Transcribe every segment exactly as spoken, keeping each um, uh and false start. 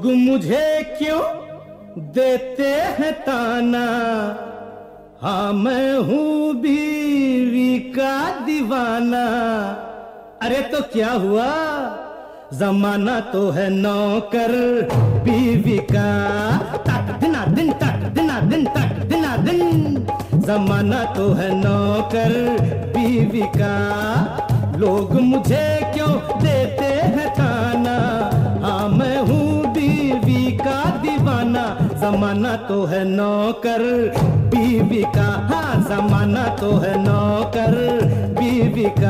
मुझे क्यों देते हैं ताना, हाँ मैं हूँ बीवी का दीवाना। अरे तो क्या हुआ, जमाना तो है नौकर बीवी का। तक दिना दिन, तक दिना दिन, तक दिना दिन, जमाना तो है नौकर बीवी का। लोग मुझे क्यों देते हैं ताना, हाँ मैं हूँ बीवी का दीवाना। जमाना तो है नौकर बीवी का, हाँ जमाना तो है नौकर बीवी का।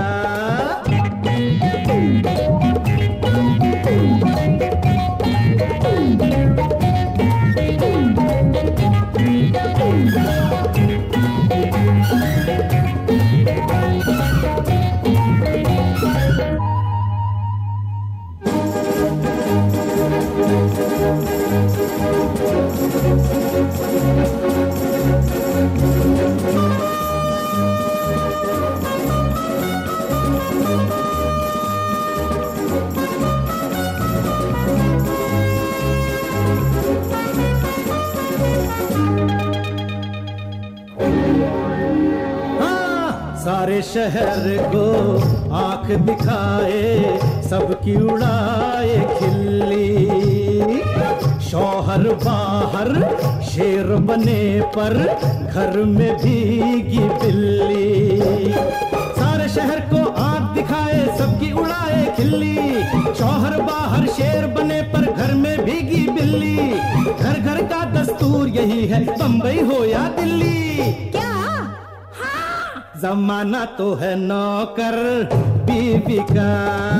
सारे शहर को आंख दिखाए, सबकी उड़ाए खिल्ली। शौहर बाहर शेर बने पर घर में भीगी बिल्ली। सारे शहर को आंख दिखाए, सबकी उड़ाए खिल्ली। शौहर बाहर शेर बने पर घर में भीगी बिल्ली। घर घर का दस्तूर यही है, बंबई हो या दिल्ली। क्या जमाना तो है नौकर बीवी का,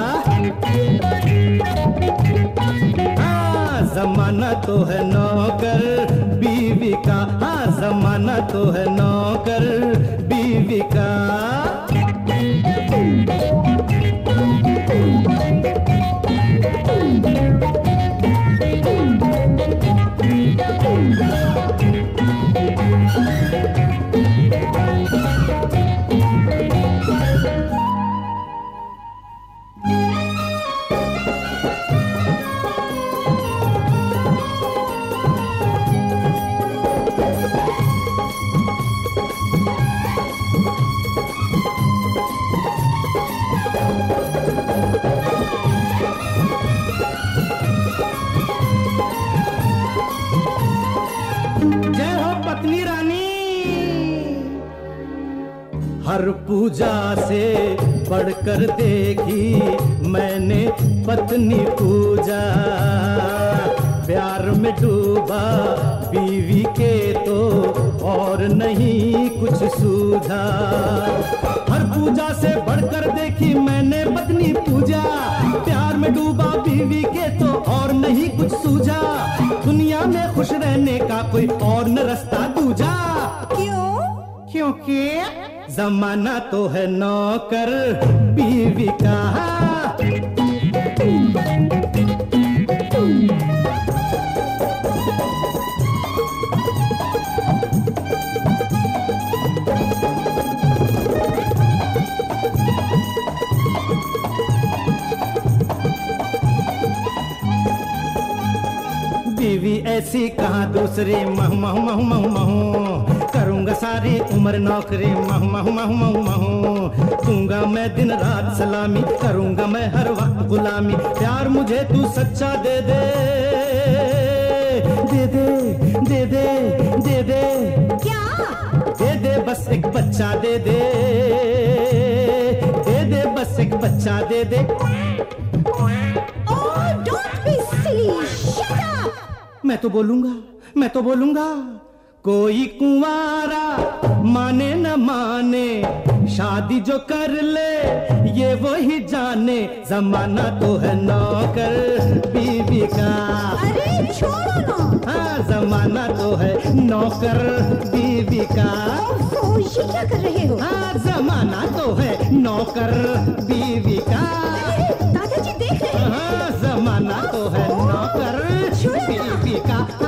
हाँ जमाना तो है नौकर बीवी का, हाँ जमाना तो है नौकर बीवी का। हर पूजा से बढ़कर देखी मैंने पत्नी पूजा। प्यार में डूबा बीवी के तो और नहीं कुछ सूझा। हर पूजा से बढ़कर देखी मैंने पत्नी पूजा। प्यार में डूबा बीवी के तो और नहीं कुछ सूझा। दुनिया में खुश रहने का कोई और न रास्ता दूजा। क्यों? क्योंकि जमाना तो है नौकर बीवी का। बीवी ऐसी कहाँ दूसरी, मह मह मह मह मह करूंगा सारी उम्र नौकरी, मह मह मह मह मह दूंगा मैं दिन रात सलामी, करूंगा मैं हर वक्त गुलामी। प्यार मुझे तू सच्चा दे दे, दे दे दे दे दे दे। क्या? दे दे बस एक बच्चा दे दे, दे दे बस एक बच्चा दे दे। Oh, don't be silly. Shut up. मैं तो बोलूंगा, मैं तो बोलूंगा। कोई कुंवारा माने न माने, शादी जो कर ले ये वही जाने। जमाना तो है नौकर बीवी का। अरे छोड़ो ना। हाँ जमाना तो है नौकर बीवी का। ओह, ये क्या कर रहे हो? हाँ जमाना तो है नौकर बीवी का। दादाजी देख रहे हैं। हाँ जमाना तो है नौकर बीवी का।